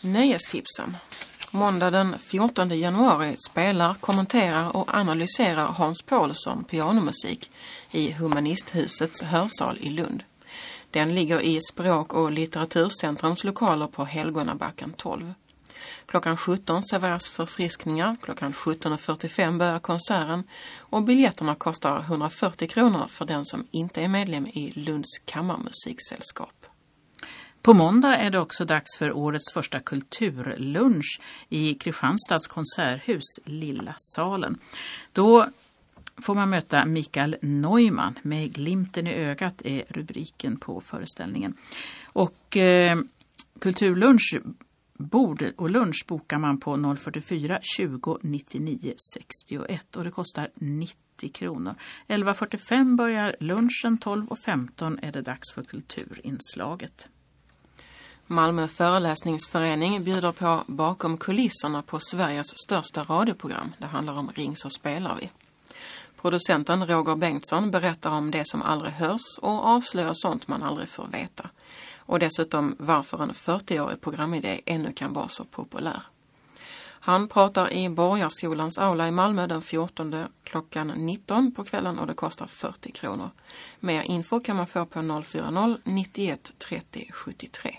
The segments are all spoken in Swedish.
Nöjestipsen. Måndag den 14 januari spelar, kommenterar och analyserar Hans Paulsson pianomusik i Humanisthusets hörsal i Lund. Den ligger i Språk- och litteraturcentrums lokaler på Helgonabacken 12. Klockan 17 serveras förfriskningar, klockan 17.45 börjar konserten och biljetterna kostar 140 kronor för den som inte är medlem i Lunds kammarmusiksällskap. På måndag är det också dags för årets första kulturlunch i Kristianstads konserthus, Lilla salen. Då får man möta Mikael Neumann. Med glimten i ögat är rubriken på föreställningen. Och kulturlunch, bord och lunch bokar man på 044 20 99 61 och det kostar 90 kronor. 11.45 börjar lunchen, 12.15 är det dags för kulturinslaget. Malmö föreläsningsförening bjuder på Bakom kulisserna på Sveriges största radioprogram. Det handlar om Ring så spelar vi. Producenten Roger Bengtsson berättar om det som aldrig hörs och avslöjar sånt man aldrig får veta. Och dessutom varför en 40-årig programidé ännu kan vara så populär. Han pratar i Borgarskolans aula i Malmö den 14 klockan 19 på kvällen och det kostar 40 kronor. Mer info kan man få på 040 91 30 73.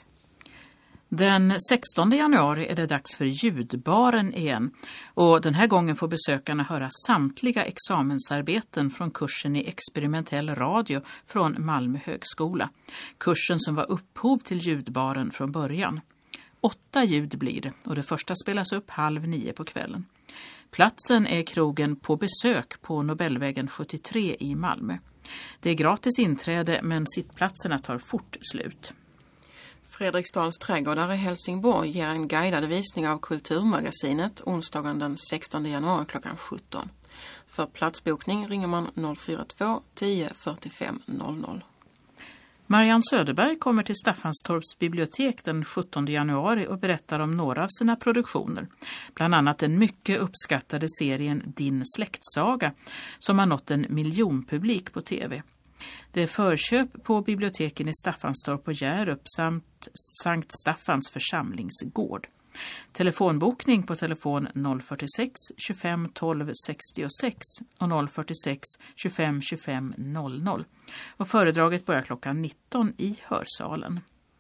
Den 16 januari är det dags för ljudbaren igen och den här gången får besökarna höra samtliga examensarbeten från kursen i experimentell radio från Malmö högskola. Kursen som var upphov till ljudbaren från början. 8 ljud blir det och det första spelas upp 8:30 på kvällen. Platsen är krogen På besök på Nobelvägen 73 i Malmö. Det är gratis inträde men sittplatserna tar fort slut. Fredriksdals trädgårdar i Helsingborg ger en guidad visning av Kulturmagasinet onsdagen den 16 januari klockan 17. För platsbokning ringer man 042 10 45 00. Marianne Söderberg kommer till Staffanstorps bibliotek den 17 januari och berättar om några av sina produktioner. Bland annat den mycket uppskattade serien Din släktsaga som har nått 1 miljonpublik på tv. Det är förköp på biblioteken i Staffanstorp och Hjärup samt Sankt Staffans församlingsgård. Telefonbokning på telefon 046 25 12 66 och 046 25 25 00. Och föredraget börjar klockan 19 i hörsalen.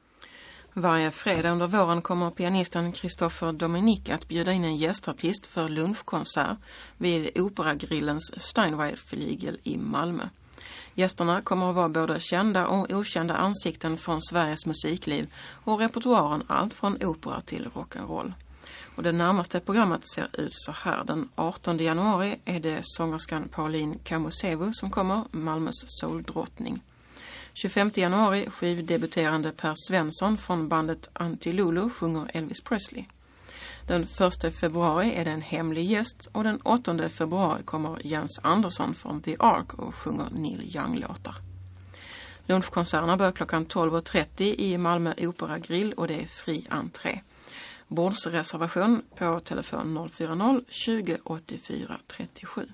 Varje fredag under våren kommer pianisten Christopher Dominic att bjuda in en gästartist för lunchkonsert vid Operagrillens Steinway-flygel i Malmö. Gästerna kommer att vara både kända och okända ansikten från Sveriges musikliv och repertoaren allt från opera till rock'n'roll. Och det närmaste programmet ser ut så här. Den 18 januari är det sångerskan Pauline Kamusevu som kommer, Malmös soul-drottning. 25 januari skivdebuterande Per Svensson från bandet Antilulu sjunger Elvis Presley. Den 1 februari är det en hemlig gäst och den 8 februari kommer Jens Andersson från The Ark och sjunger Neil Young-låtar. Lunchkonserterna börjar klockan 12.30 i Malmö Opera Grill och det är fri entré. Bordsreservation på telefon 040 20 84 37.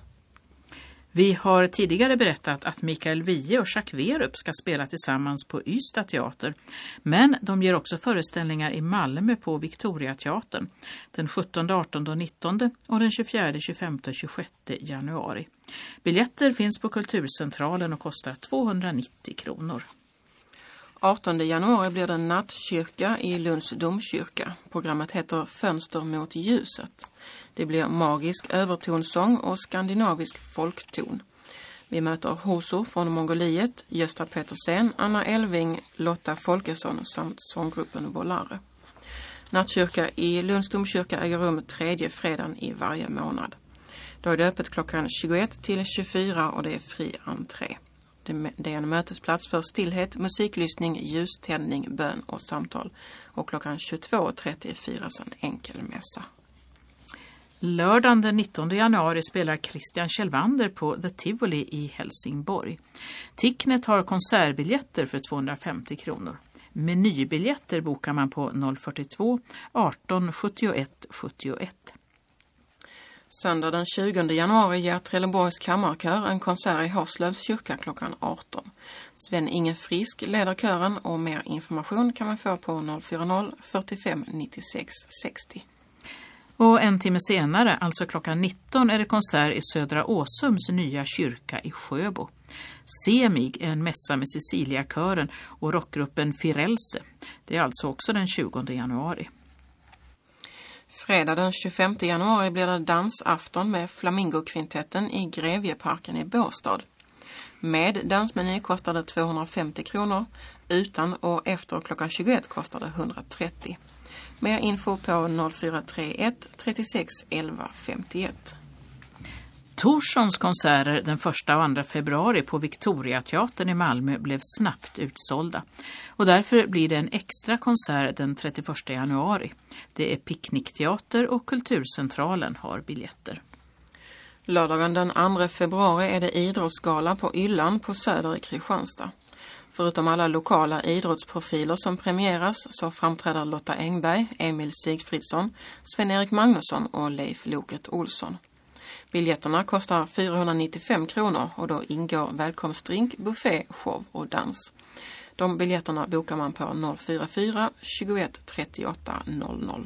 Vi har tidigare berättat att Mikael Wiehe och Jacques Werup ska spela tillsammans på Ystad teater. Men de ger också föreställningar i Malmö på Victoriateatern den 17, 18 och 19 och den 24, 25 och 26 januari. Biljetter finns på Kulturcentralen och kostar 290 kronor. 18 januari blir det nattkyrka i Lunds domkyrka. Programmet heter Fönster mot ljuset. Det blir magisk övertonsång och skandinavisk folkton. Vi möter Hoso från Mongoliet, Gösta Petersen, Anna Elving, Lotta Folkesson samt sånggruppen Volare. Nattkyrka i Lunds domkyrka äger rum 3:e fredagen i varje månad. Då är det öppet klockan 21 till 24 och det är fri entré. Det är en mötesplats för stillhet, musiklyssning, ljuständning, bön och samtal. Och klockan 22.30 firas en enkel mässa. Lördagen den 19 januari spelar Christian Kjellvander på The Tivoli i Helsingborg. Ticknet har konsertbiljetter för 250 kronor. Menybiljetter bokar man på 042 18 71 71. Söndag den 20 januari ger Trelleborgs kammarkör en konsert i Horslövs kyrka klockan 18. Sven-Inge Frisk leder kören och mer information kan man få på 040 45 96 60. Och en timme senare, alltså klockan 19, är det konsert i Södra Åsums nya kyrka i Sjöbo. Semig är en mässa med Cecilia-kören och rockgruppen Firelse. Det är alltså också den 20 januari. Fredag den 25 januari blir det dansafton med Flamingokvintetten i Grevjeparken i Båstad. Med dansmeny kostar det 250 kronor, utan och efter klockan 21 kostar det 130. Mer info på 0431 36 11 51. Torssons konserter den 1 och 2 februari på Victoriateatern i Malmö blev snabbt utsålda. Och därför blir det en extra konsert den 31 januari. Det är Picknickteater och Kulturcentralen har biljetter. Lördagen den 2 februari är det idrottsgala på Yllan på Söder i Kristianstad. Förutom alla lokala idrottsprofiler som premieras så framträder Lotta Engberg, Emil Sigfridsson, Sven-Erik Magnusson och Leif Loket Olsson. Biljetterna kostar 495 kronor och då ingår välkomstdrink, buffé, show och dans. De biljetterna bokar man på 044 21 38 00.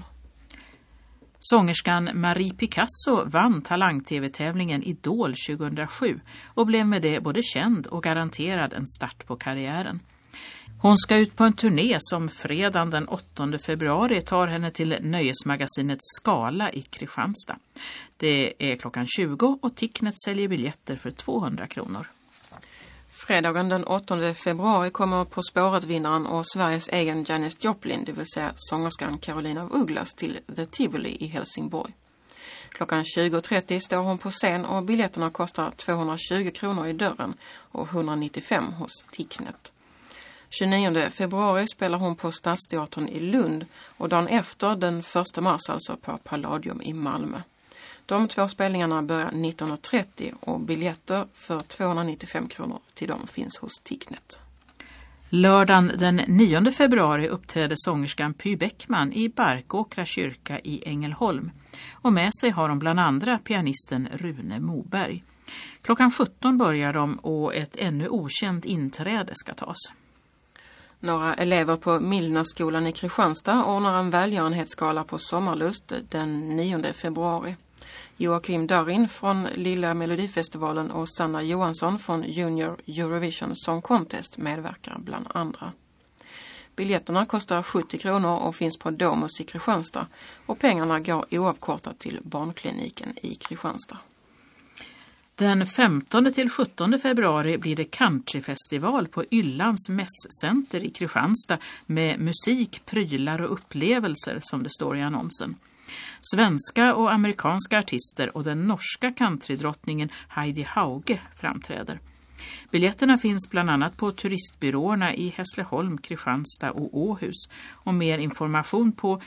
Sångerskan Marie Picasso vann Talang-tv-tävlingen Idol 2007 och blev med det både känd och garanterad en start på karriären. Hon ska ut på en turné som fredagen den 8 februari tar henne till nöjesmagasinet Skala i Kristianstad. Det är klockan 20 och Ticknet säljer biljetter för 200 kronor. Fredagen den 8 februari kommer På spåret-vinnaren och Sveriges egen Janis Joplin, det vill säga sångerskan Carolina af Ugglas, till The Tivoli i Helsingborg. Klockan 20.30 står hon på scen och biljetterna kostar 220 kronor i dörren och 195 hos Ticknet. 29 februari spelar hon på Stadsteatern i Lund och dagen efter den 1 mars alltså på Palladium i Malmö. De två spelningarna börjar 19.30 och biljetter för 295 kronor till dem finns hos Ticknet. Lördagen den 9 februari uppträder sångerskan Py Bäckman i Barkåkra kyrka i Ängelholm. Och med sig har de bland andra pianisten Rune Moberg. Klockan 17 börjar de och ett ännu okänt inträde ska tas. Några elever på Milnerskolan i Kristianstad ordnar en välgörenhetsgala på Sommarlust den 9 februari. Joakim Darin från Lilla Melodifestivalen och Sanna Johansson från Junior Eurovision Song Contest medverkar bland andra. Biljetterna kostar 70 kronor och finns på Domus i Kristianstad och pengarna går oavkortat till barnkliniken i Kristianstad. Den 15 till 17 februari blir det countryfestival på Yllans mässcenter i Kristianstad med musik, prylar och upplevelser som det står i annonsen. Svenska och amerikanska artister och den norska countrydrottningen Heidi Hauge framträder. Biljetterna finns bland annat på turistbyråerna i Hässleholm, Kristianstad och Åhus och mer information på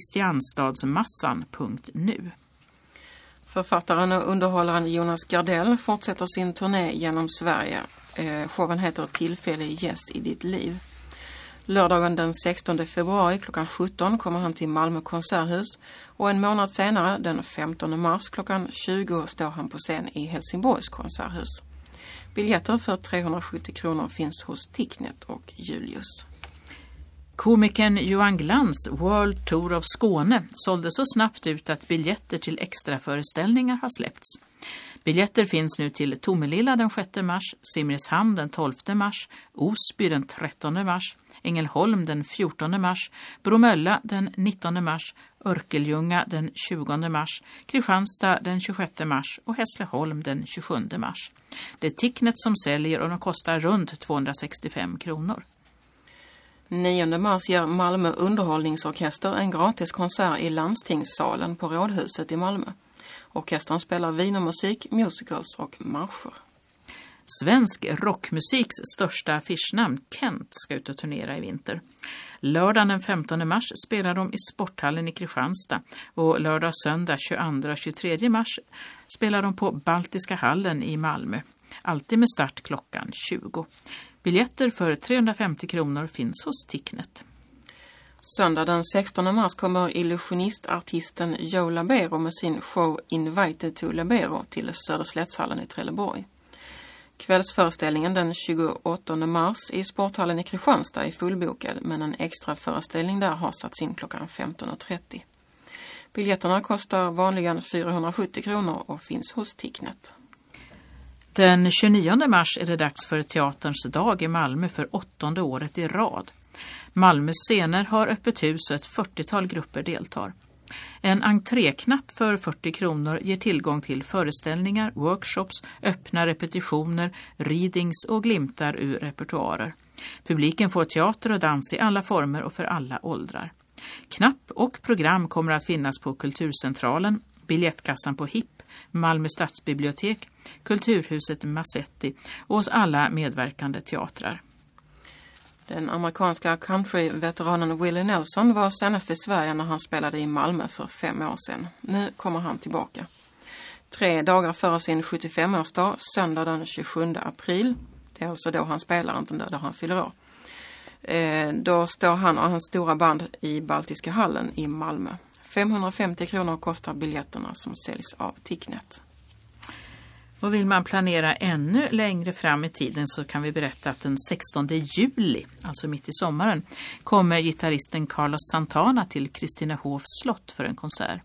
kristianstadsmassan.nu. Författaren och underhållaren Jonas Gardell fortsätter sin turné genom Sverige. Showen heter Tillfällig gäst i ditt liv. Lördagen den 16 februari klockan 17 kommer han till Malmö konserthus och en månad senare den 15 mars klockan 20 står han på scen i Helsingborgs konserthus. Biljetter för 370 kronor finns hos Ticknet och Julius. Komikern Johan Glans World Tour of Skåne sålde så snabbt ut att biljetter till extra föreställningar har släppts. Biljetter finns nu till Tomelilla den 6 mars, Simrishamn den 12 mars, Osby den 13 mars, Ängelholm den 14 mars, Bromölla den 19 mars, Örkeljunga den 20 mars, Kristianstad den 26 mars och Hässleholm den 27 mars. Det är Ticknet som säljer och de kostar runt 265 kronor. 9 mars ger Malmö underhållningsorkester en gratis konsert i landstingssalen på Rådhuset i Malmö. Orkestern spelar wienermusik, musicals och marscher. Svensk rockmusiks största affischnamn Kent ska ut och turnera i vinter. Lördagen den 15 mars spelar de i Sporthallen i Kristianstad och lördag och söndag 22 och 23 mars spelar de på Baltiska hallen i Malmö. Alltid med start klockan 20. Biljetter för 350 kronor finns hos Ticknet. Söndag den 16 mars kommer illusionistartisten Joe Labero med sin show Invited to Labero till Söderslättshallen i Trelleborg. Kvällsföreställningen den 28 mars i Sporthallen i Kristianstad är fullbokad, men en extra föreställning där har satts in klockan 15.30. Biljetterna kostar vanligen 470 kronor och finns hos Ticknet. Den 29 mars är det dags för Teaterns dag i Malmö för 8:e året i rad. Malmös scener har öppet hus och ett 40-tal grupper deltar. En entréknapp för 40 kronor ger tillgång till föreställningar, workshops, öppna repetitioner, readings och glimtar ur repertoarer. Publiken får teater och dans i alla former och för alla åldrar. Knapp och program kommer att finnas på Kulturcentralen, biljettkassan på HIP, Malmö stadsbibliotek, Kulturhuset Massetti och hos alla medverkande teatrar. Den amerikanska country-veteranen Willie Nelson var senast i Sverige när han spelade i Malmö för 5 år sedan. Nu kommer han tillbaka. 3 dagar före sin 75-årsdag, söndag den 27 april, det är alltså då han spelar, inte då han fyller år. Då står han och hans stora band i Baltiska hallen i Malmö. 550 kronor kostar biljetterna som säljs av Ticknet. Och vill man planera ännu längre fram i tiden så kan vi berätta att den 16 juli, alltså mitt i sommaren, kommer gitarristen Carlos Santana till Kristinehovs slott för en konsert.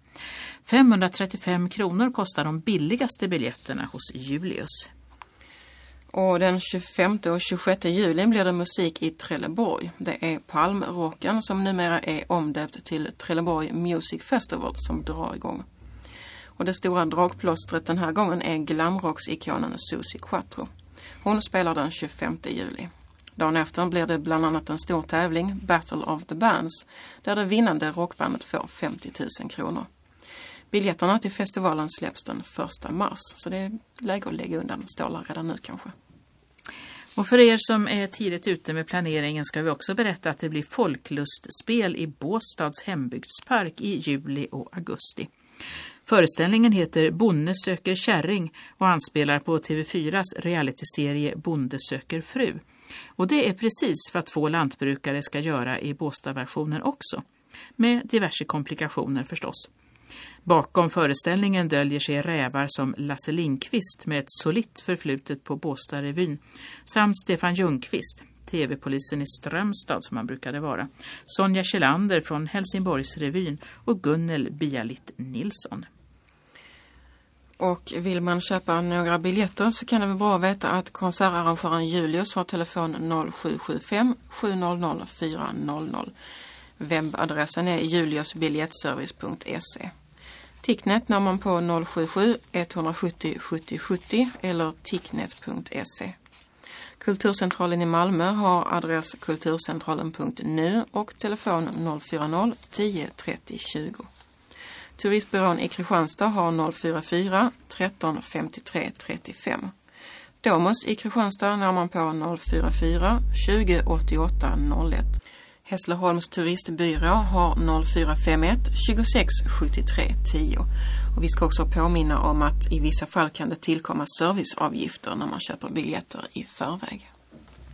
535 kronor kostar de billigaste biljetterna hos Julius. Och den 25 och 26 juli blir det musik i Trelleborg. Det är Palmrocken som numera är omdöpt till Trelleborg Music Festival som drar igång. Och det stora dragplåstret den här gången är glamrocksikonen Susie Quattro. Hon spelar den 25 juli. Dagen efter blir det bland annat en stor tävling, Battle of the Bands, där det vinnande rockbandet får 50 000 kronor. Biljetterna till festivalen släpps den 1 mars, så det är läge att lägga undan stålar redan nu kanske. Och för er som är tidigt ute med planeringen ska vi också berätta att det blir folklustspel i Båstads hembygdspark i juli och augusti. Föreställningen heter Bonde söker kärring och anspelar på TV4s realityserie Bonde söker fru. Och det är precis vad 2 lantbrukare ska göra i Båstad-versionen också, med diverse komplikationer förstås. Bakom föreställningen döljer sig rävar som Lasse Lindqvist med ett solitt förflutet på Båstad-revyn samt Stefan Ljungqvist, TV-polisen i Strömstad som han brukade vara, Sonja Kjellander från Helsingborgsrevyn och Gunnel Bialit Nilsson. Och vill man köpa några biljetter så kan det vara bra att veta att konsertarrangören Julius har telefon 0775 700 400. Webbadressen är juliusbiljettservice.se. Ticknet når man på 077 170 70 70 eller ticknet.se. Kulturcentralen i Malmö har adress kulturcentralen.nu och telefon 040 10 30 20. Turistbyrån i Kristianstad har 044 13 53 35. Domus i Kristianstad når man på 044 20 88 01. Hässleholms turistbyrå har 0451 26 73 10. Och vi ska också påminna om att i vissa fall kan det tillkomma serviceavgifter när man köper biljetter i förväg.